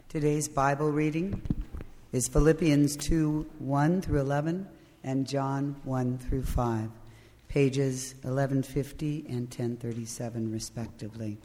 Today's Bible reading is Philippians 2:1 through 11 and John 1 through 5, pages 1150 and 1037 respectively.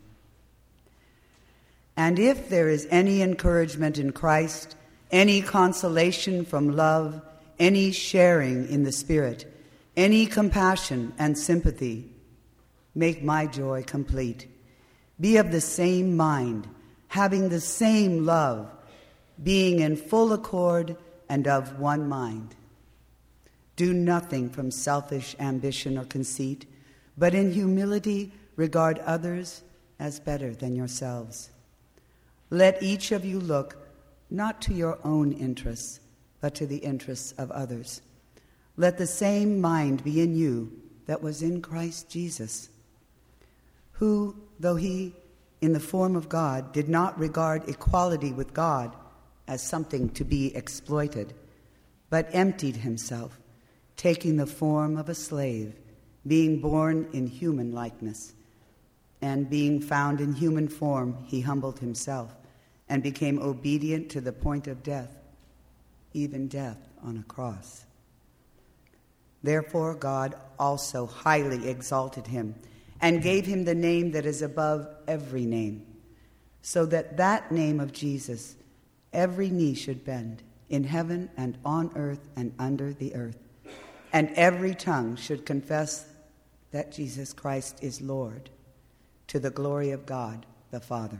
And if there is any encouragement in Christ, any consolation from love, any sharing in the Spirit, any compassion and sympathy, make my joy complete. Be of the same mind, having the same love, being in full accord and of one mind. Do nothing from selfish ambition or conceit, but in humility regard others as better than yourselves. Let each of you look not to your own interests, but to the interests of others. Let the same mind be in you that was in Christ Jesus, who, though he, in the form of God, did not regard equality with God as something to be exploited, but emptied himself, taking the form of a slave, being born in human likeness. And being found in human form, he humbled himself and became obedient to the point of death, even death on a cross. Therefore God also highly exalted him and gave him the name that is above every name, so that name of Jesus every knee should bend, in heaven and on earth and under the earth, and every tongue should confess that Jesus Christ is Lord, to the glory of God the Father.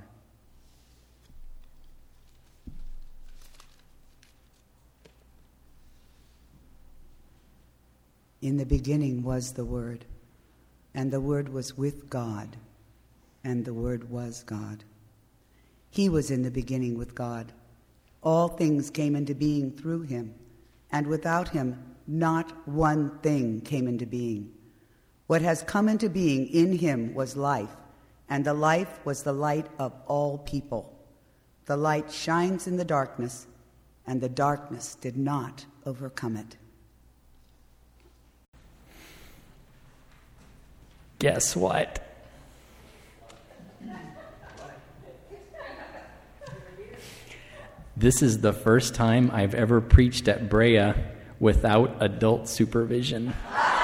In the beginning was the Word, and the Word was with God, and the Word was God. He was in the beginning with God. All things came into being through him, and without him not one thing came into being. What has come into being in him was life, and the life was the light of all people. The light shines in the darkness, and the darkness did not overcome it. Guess what? This is the first time I've ever preached at Brea without adult supervision.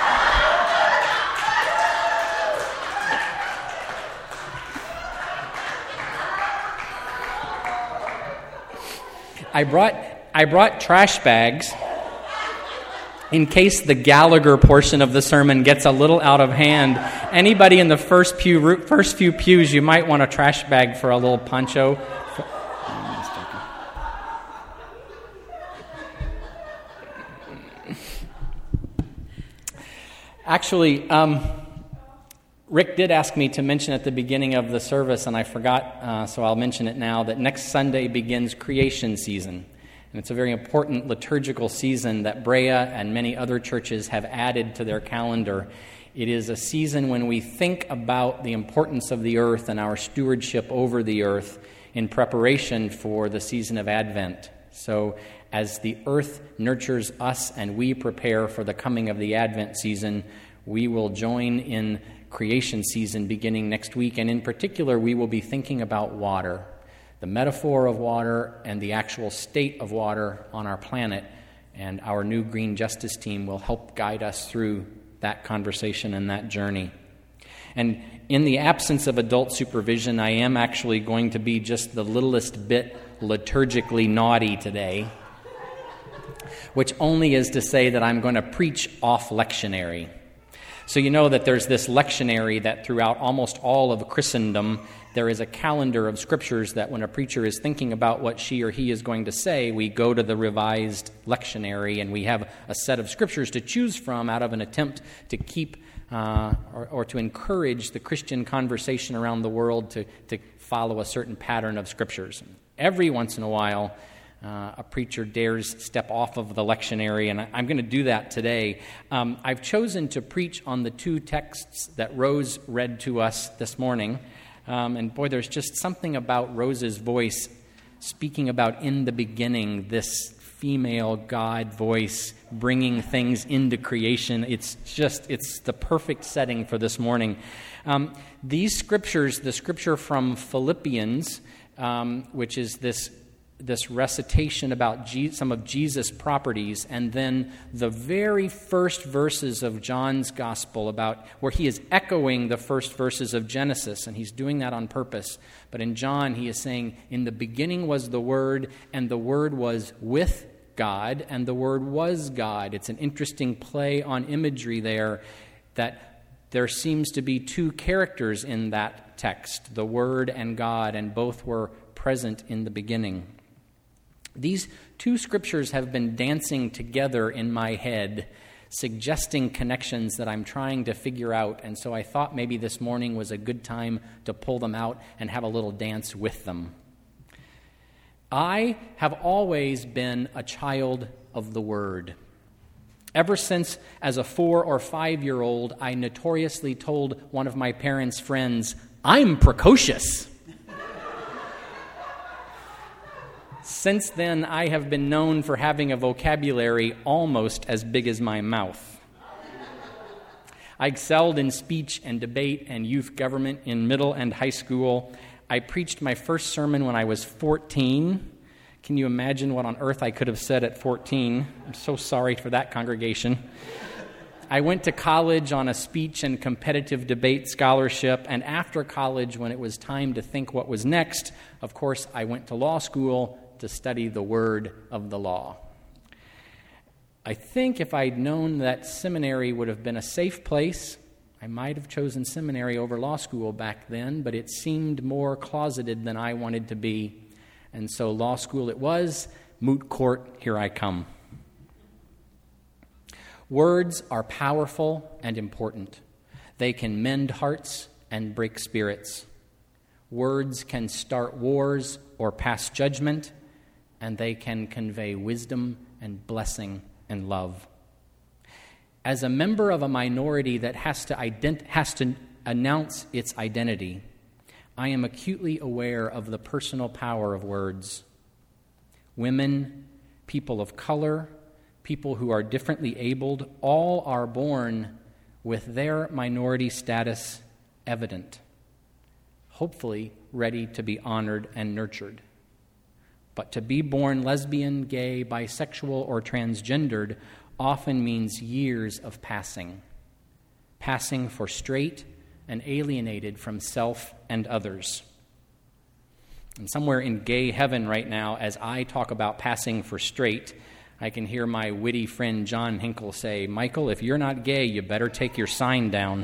I brought trash bags in case the Gallagher portion of the sermon gets a little out of hand. Anybody in the first few pews, you might want a trash bag for a little poncho. Actually, Rick did ask me to mention at the beginning of the service, and I forgot, so I'll mention it now, that next Sunday begins creation season. And it's a very important liturgical season that Brea and many other churches have added to their calendar. It is a season when we think about the importance of the earth and our stewardship over the earth in preparation for the season of Advent. So as the earth nurtures us and we prepare for the coming of the Advent season, we will join in creation season beginning next week. And in particular, we will be thinking about water, the metaphor of water and the actual state of water on our planet. And our new Green Justice team will help guide us through that conversation and that journey. And in the absence of adult supervision, I am actually going to be just the littlest bit liturgically naughty today, which only is to say that I'm going to preach off lectionary. So you know that there's this lectionary that throughout almost all of Christendom, there is a calendar of scriptures that when a preacher is thinking about what she or he is going to say, we go to the revised lectionary and we have a set of scriptures to choose from out of an attempt to keep or to encourage the Christian conversation around the world to follow a certain pattern of scriptures. Every once in a while, a preacher dares step off of the lectionary, and I'm going to do that today. I've chosen to preach on the two texts that Rose read to us this morning. And boy, there's just something about Rose's voice speaking about in the beginning, this female God voice bringing things into creation. It's the perfect setting for this morning. These scriptures, the scripture from Philippians, which is this this recitation about some of Jesus' properties, and then the very first verses of John's gospel about where he is echoing the first verses of Genesis, and he's doing that on purpose. But in John, he is saying, in the beginning was the Word, and the Word was with God, and the Word was God. It's an interesting play on imagery there, that there seems to be two characters in that text, the Word and God, and both were present in the beginning. These two scriptures have been dancing together in my head, suggesting connections that I'm trying to figure out, and so I thought maybe this morning was a good time to pull them out and have a little dance with them. I have always been a child of the Word. Ever since, as a 4 or 5-year-old, I notoriously told one of my parents' friends, "I'm precocious." Since then, I have been known for having a vocabulary almost as big as my mouth. I excelled in speech and debate and youth government in middle and high school. I preached my first sermon when I was 14. Can you imagine what on earth I could have said at 14? I'm so sorry for that congregation. I went to college on a speech and competitive debate scholarship, and after college, when it was time to think what was next, of course, I went to law school to study the word of the law. I think if I'd known that seminary would have been a safe place, I might have chosen seminary over law school back then, but it seemed more closeted than I wanted to be. And so law school it was. Moot court, here I come. Words are powerful and important. They can mend hearts and break spirits. Words can start wars or pass judgment, and they can convey wisdom and blessing and love. As a member of a minority that has to announce its identity, I am acutely aware of the personal power of words. Women, people of color, people who are differently abled, all are born with their minority status evident, hopefully ready to be honored and nurtured. But to be born lesbian, gay, bisexual, or transgendered often means years of passing for straight and alienated from self and others. And somewhere in gay heaven right now, as I talk about passing for straight, I can hear my witty friend John Hinkle say, "Michael, if you're not gay, you better take your sign down."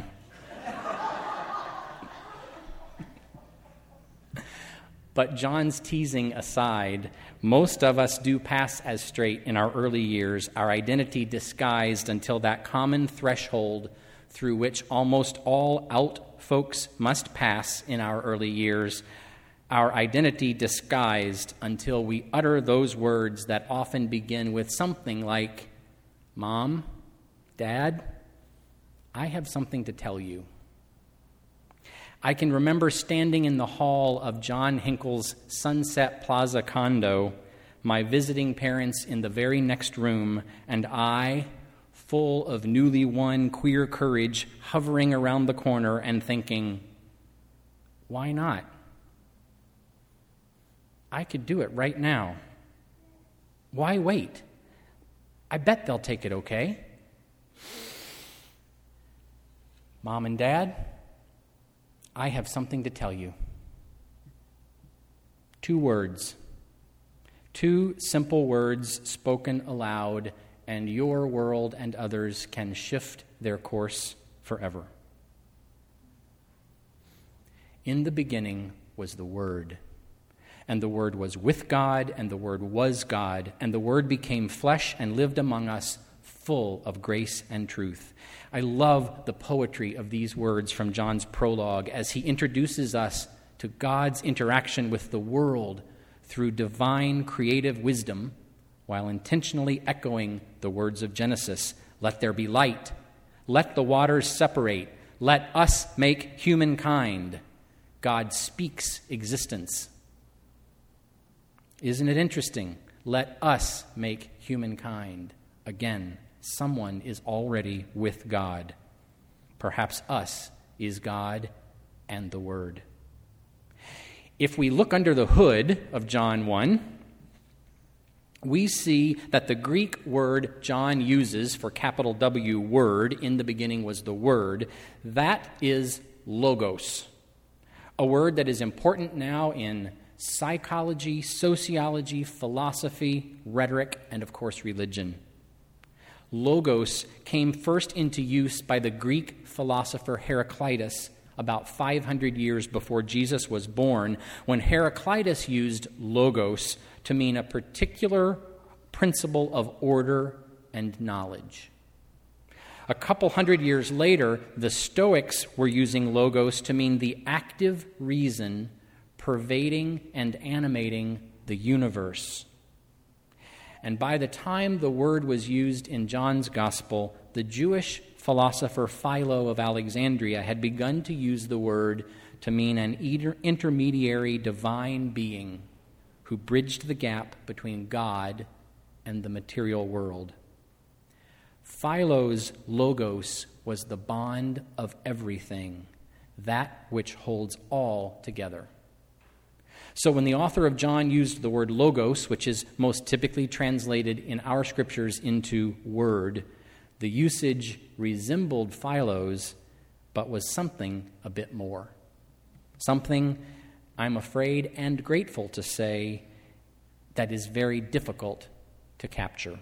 But John's teasing aside, most of us do pass as straight in our early years, our identity disguised until that common threshold through which almost all out folks must pass in our early years, our identity disguised until we utter those words that often begin with something like, "Mom, Dad, I have something to tell you." I can remember standing in the hall of John Hinkle's Sunset Plaza condo, my visiting parents in the very next room, and I, full of newly won queer courage, hovering around the corner and thinking, why not? I could do it right now. Why wait? I bet they'll take it okay. Mom and Dad, I have something to tell you. 2 words. 2 simple words spoken aloud, and your world and others can shift their course forever. In the beginning was the Word, and the Word was with God, and the Word was God, and the Word became flesh and lived among us, full of grace and truth. I love the poetry of these words from John's prologue as he introduces us to God's interaction with the world through divine creative wisdom, while intentionally echoing the words of Genesis. Let there be light. Let the waters separate. Let us make humankind. God speaks existence. Isn't it interesting? Let us make humankind. Again, someone is already with God. Perhaps us is God and the Word. If we look under the hood of John 1, we see that the Greek word John uses for capital W word, in the beginning was the Word, that is logos, a word that is important now in psychology, sociology, philosophy, rhetoric, and of course religion. Logos came first into use by the Greek philosopher Heraclitus about 500 years before Jesus was born, when Heraclitus used logos to mean a particular principle of order and knowledge. A couple hundred years later, the Stoics were using logos to mean the active reason pervading and animating the universe. And by the time the word was used in John's Gospel, the Jewish philosopher Philo of Alexandria had begun to use the word to mean an intermediary divine being who bridged the gap between God and the material world. Philo's logos was the bond of everything, that which holds all together. So when the author of John used the word logos, which is most typically translated in our scriptures into word, the usage resembled Philo's, but was something a bit more. Something, I'm afraid and grateful to say, that is very difficult to capture.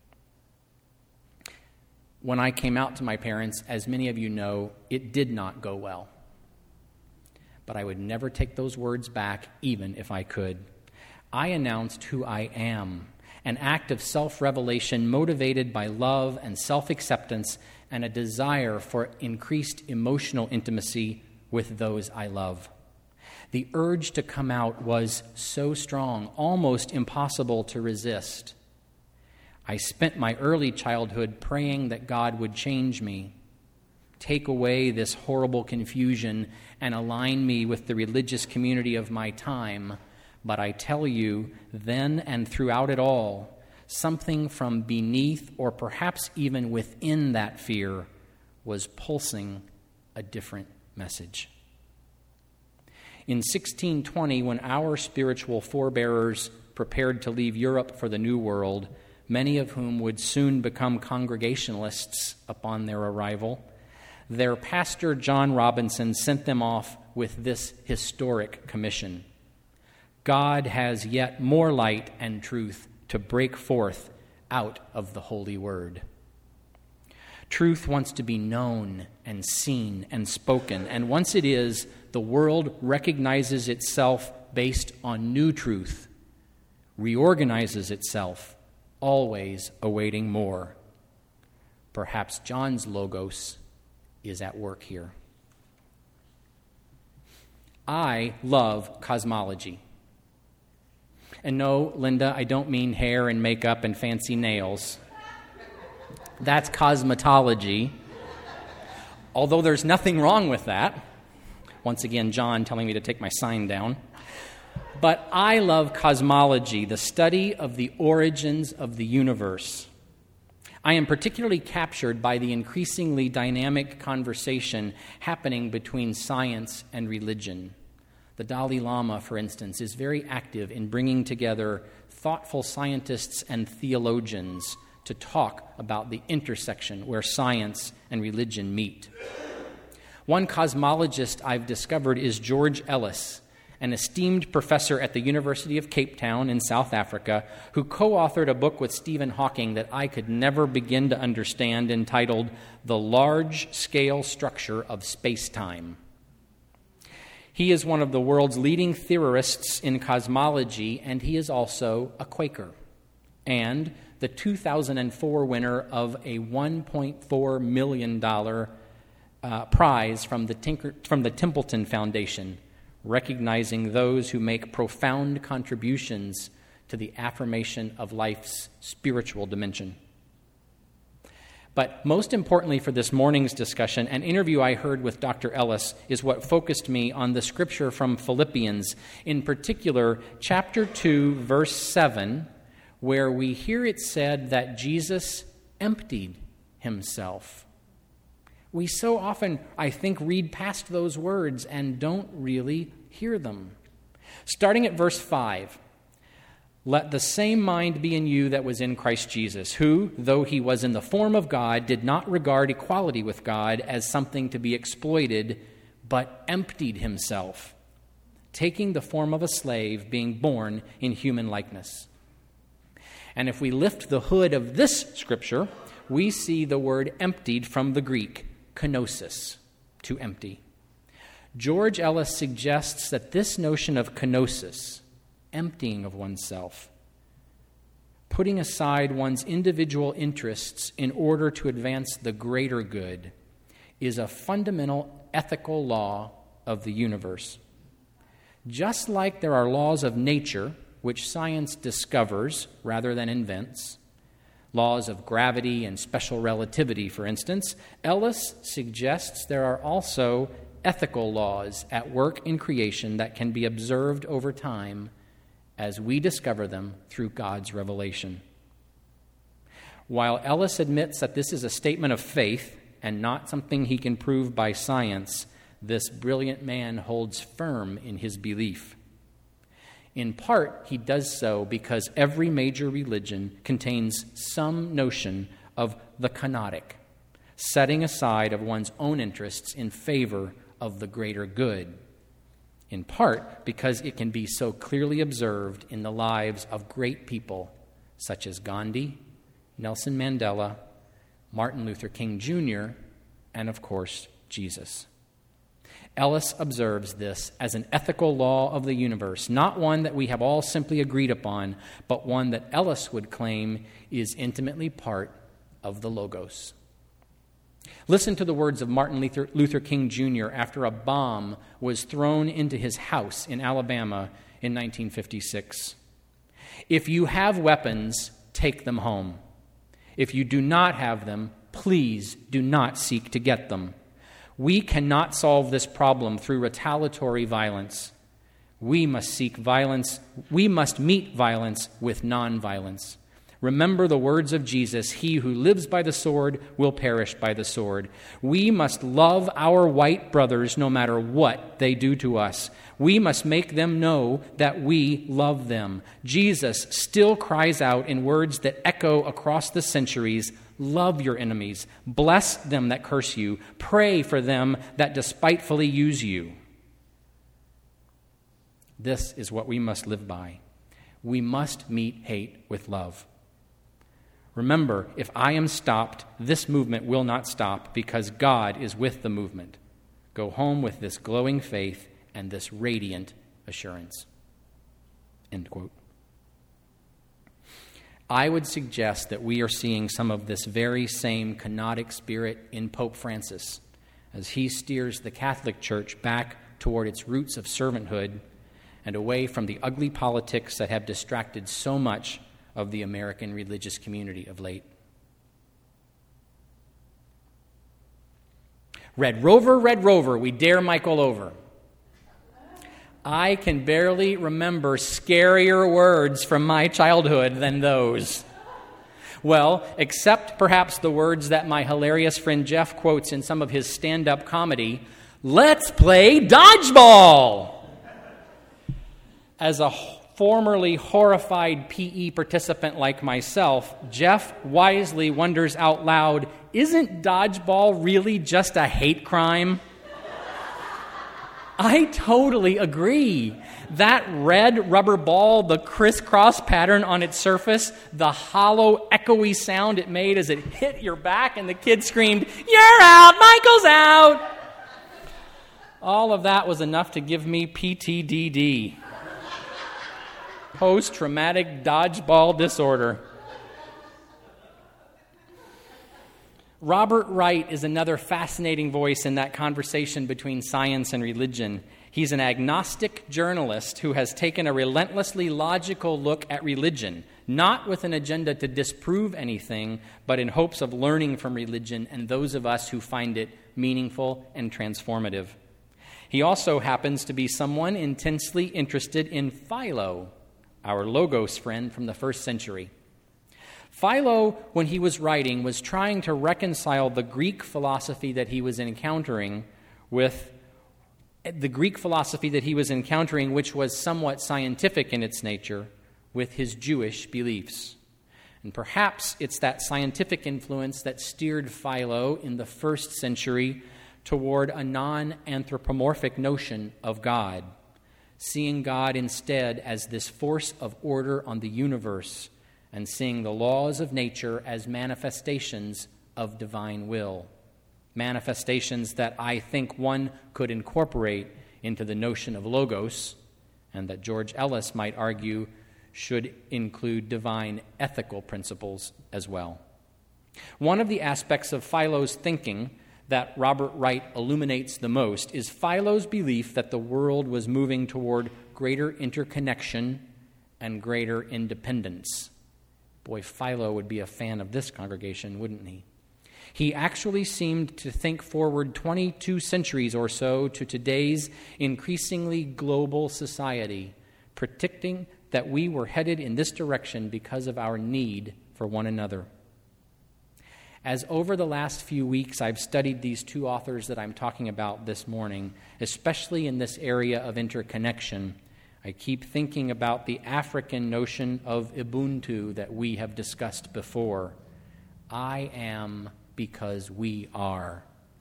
When I came out to my parents, as many of you know, it did not go well. But I would never take those words back, even if I could. I announced who I am, an act of self-revelation motivated by love and self-acceptance and a desire for increased emotional intimacy with those I love. The urge to come out was so strong, almost impossible to resist. I spent my early childhood praying that God would change me, take away this horrible confusion, and align me with the religious community of my time. But I tell you, then and throughout it all, something from beneath or perhaps even within that fear was pulsing a different message. In 1620, when our spiritual forebearers prepared to leave Europe for the New World, many of whom would soon become Congregationalists upon their arrival, their pastor, John Robinson, sent them off with this historic commission. God has yet more light and truth to break forth out of the Holy Word. Truth wants to be known and seen and spoken, and once it is, the world recognizes itself based on new truth, reorganizes itself, always awaiting more. Perhaps John's logos is at work here. I love cosmology. And no, Linda, I don't mean hair and makeup and fancy nails. That's cosmetology. Although there's nothing wrong with that. Once again, John telling me to take my sign down. But I love cosmology, the study of the origins of the universe. I am particularly captured by the increasingly dynamic conversation happening between science and religion. The Dalai Lama, for instance, is very active in bringing together thoughtful scientists and theologians to talk about the intersection where science and religion meet. One cosmologist I've discovered is George Ellis, an esteemed professor at the University of Cape Town in South Africa, who co-authored a book with Stephen Hawking that I could never begin to understand, entitled The Large-Scale Structure of Space-Time. He is one of the world's leading theorists in cosmology, and he is also a Quaker, and the 2004 winner of a $1.4 million prize from the Templeton Foundation, recognizing those who make profound contributions to the affirmation of life's spiritual dimension. But most importantly for this morning's discussion, an interview I heard with Dr. Ellis is what focused me on the scripture from Philippians, in particular, chapter 2, verse 7, where we hear it said that Jesus emptied himself. We so often, I think, read past those words and don't really hear them. Starting at verse 5, Let the same mind be in you that was in Christ Jesus, who, though he was in the form of God, did not regard equality with God as something to be exploited, but emptied himself, taking the form of a slave, being born in human likeness. And if we lift the hood of this scripture, we see the word emptied from the Greek, kenosis, to empty. George Ellis suggests that this notion of kenosis, emptying of oneself, putting aside one's individual interests in order to advance the greater good, is a fundamental ethical law of the universe. Just like there are laws of nature, which science discovers rather than invents, laws of gravity and special relativity, for instance, Ellis suggests there are also ethical laws at work in creation that can be observed over time as we discover them through God's revelation. While Ellis admits that this is a statement of faith and not something he can prove by science, this brilliant man holds firm in his belief. In part, he does so because every major religion contains some notion of the kenotic, setting aside of one's own interests in favor of the greater good. In part because it can be so clearly observed in the lives of great people such as Gandhi, Nelson Mandela, Martin Luther King Jr., and of course, Jesus. Ellis observes this as an ethical law of the universe, not one that we have all simply agreed upon, but one that Ellis would claim is intimately part of the Logos. Listen to the words of Martin Luther King Jr. after a bomb was thrown into his house in Alabama in 1956. If you have weapons, take them home. If you do not have them, please do not seek to get them. We cannot solve this problem through retaliatory violence. We must meet violence with nonviolence. Remember the words of Jesus, "He who lives by the sword will perish by the sword." We must love our white brothers no matter what they do to us. We must make them know that we love them. Jesus still cries out in words that echo across the centuries, "Love your enemies, bless them that curse you, pray for them that despitefully use you." This is what we must live by. We must meet hate with love. Remember, if I am stopped, this movement will not stop because God is with the movement. Go home with this glowing faith and this radiant assurance. End quote. I would suggest that we are seeing some of this very same kenotic spirit in Pope Francis as he steers the Catholic Church back toward its roots of servanthood and away from the ugly politics that have distracted so much of the American religious community of late. Red Rover, we dare Michael over. I can barely remember scarier words from my childhood than those. Well, except perhaps the words that my hilarious friend Jeff quotes in some of his stand-up comedy, "Let's play dodgeball!" As a formerly horrified PE participant like myself, Jeff wisely wonders out loud, isn't dodgeball really just a hate crime? I totally agree. That red rubber ball, the crisscross pattern on its surface, the hollow, echoey sound it made as it hit your back and the kid screamed, "You're out! Michael's out!" All of that was enough to give me PTDD. Post-traumatic dodgeball disorder. Robert Wright is another fascinating voice in that conversation between science and religion. He's an agnostic journalist who has taken a relentlessly logical look at religion, not with an agenda to disprove anything, but in hopes of learning from religion and those of us who find it meaningful and transformative. He also happens to be someone intensely interested in Philo, our Logos friend from the first century. Philo, when he was writing, was trying to reconcile the Greek philosophy that he was encountering which was somewhat scientific in its nature, with his Jewish beliefs. And perhaps it's that scientific influence that steered Philo in the first century toward a non-anthropomorphic notion of God, seeing God instead as this force of order on the universe and seeing the laws of nature as manifestations of divine will, manifestations that I think one could incorporate into the notion of logos, and that George Ellis might argue should include divine ethical principles as well. One of the aspects of Philo's thinking that Robert Wright illuminates the most is Philo's belief that the world was moving toward greater interconnection and greater independence. Boy, Philo would be a fan of this congregation, wouldn't he? He actually seemed to think forward 22 centuries or so to today's increasingly global society, predicting that we were headed in this direction because of our need for one another. As over the last few weeks I've studied these two authors that I'm talking about this morning, especially in this area of interconnection, I keep thinking about the African notion of Ubuntu that we have discussed before. I am because we are.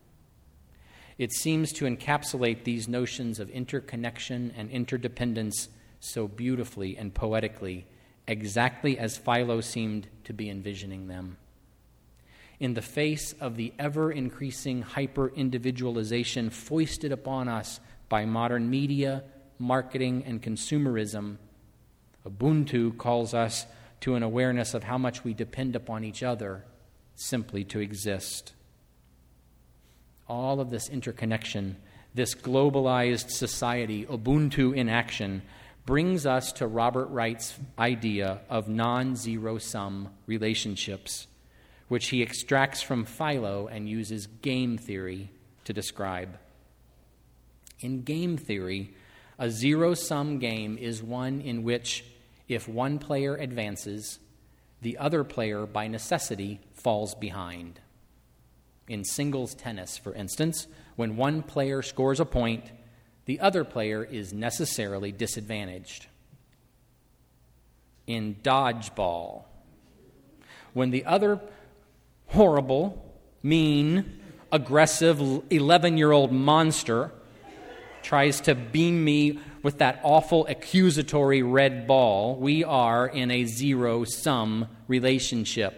It seems to encapsulate these notions of interconnection and interdependence so beautifully and poetically, exactly as Philo seemed to be envisioning them. In the face of the ever-increasing hyper-individualization foisted upon us by modern media, marketing, and consumerism, Ubuntu calls us to an awareness of how much we depend upon each other simply to exist. All of this interconnection, this globalized society, Ubuntu in action, brings us to Robert Wright's idea of non-zero-sum relationships, which he extracts from Philo and uses game theory to describe. In game theory, a zero-sum game is one in which, if one player advances, the other player, by necessity, falls behind. In singles tennis, for instance, when one player scores a point, the other player is necessarily disadvantaged. In dodgeball, when the other horrible, mean, aggressive 11-year-old monster tries to beam me with that awful accusatory red ball, we are in a zero-sum relationship.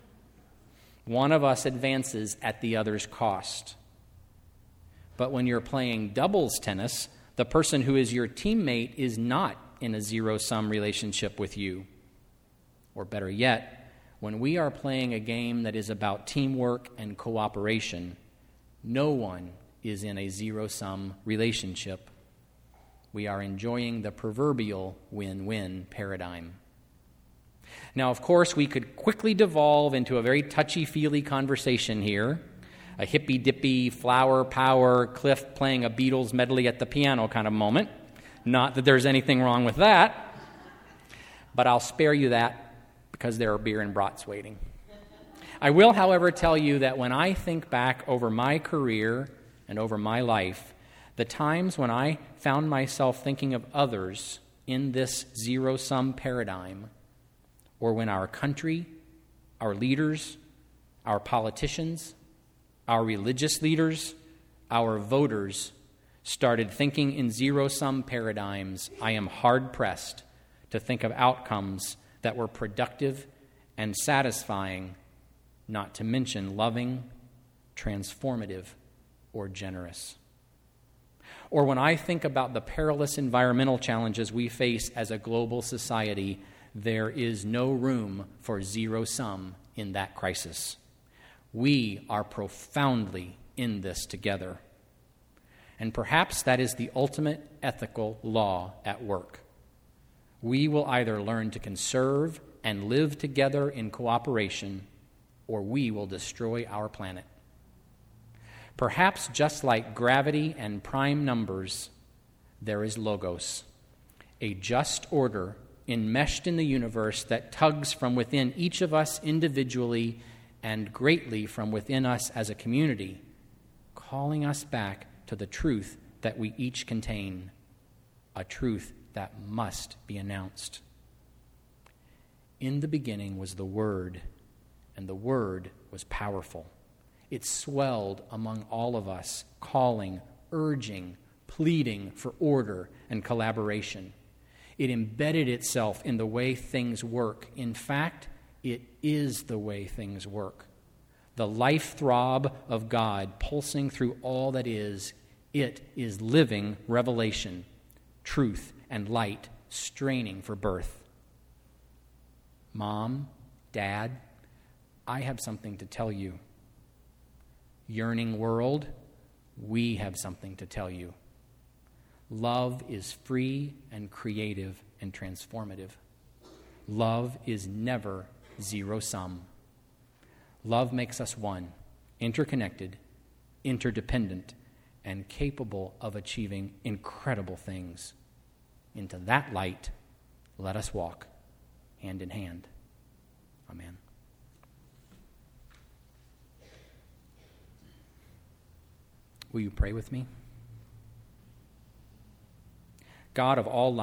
One of us advances at the other's cost. But when you're playing doubles tennis, the person who is your teammate is not in a zero-sum relationship with you. Or better yet, when we are playing a game that is about teamwork and cooperation, no one is in a zero-sum relationship. We are enjoying the proverbial win-win paradigm. Now, of course, we could quickly devolve into a very touchy-feely conversation here, a hippy-dippy, flower power, Cliff playing a Beatles medley at the piano kind of moment. Not that there's anything wrong with that, but I'll spare you that because there are beer and brats waiting. I will, however, tell you that when I think back over my career and over my life, the times when I found myself thinking of others in this zero-sum paradigm, or when our country, our leaders, our politicians, our religious leaders, our voters started thinking in zero-sum paradigms, I am hard-pressed to think of outcomes that were productive and satisfying, not to mention loving, transformative, or generous. Or when I think about the perilous environmental challenges we face as a global society, there is no room for zero-sum in that crisis. We are profoundly in this together. And perhaps that is the ultimate ethical law at work. We will either learn to conserve and live together in cooperation, or we will destroy our planet. Perhaps just like gravity and prime numbers, there is logos, a just order enmeshed in the universe that tugs from within each of us individually and greatly from within us as a community, calling us back to the truth that we each contain, a truth that must be announced. In the beginning was the Word, and the Word was powerful. It swelled among all of us, calling, urging, pleading for order and collaboration. It embedded itself in the way things work. In fact, it is the way things work. The life throb of God pulsing through all that is. It is living revelation, truth and light straining for birth. Mom, Dad, I have something to tell you. Yearning world, we have something to tell you. Love is free and creative and transformative. Love is never zero-sum. Love makes us one, interconnected, interdependent, and capable of achieving incredible things. Into that light, let us walk hand in hand. Amen. Will you pray with me? God of all life,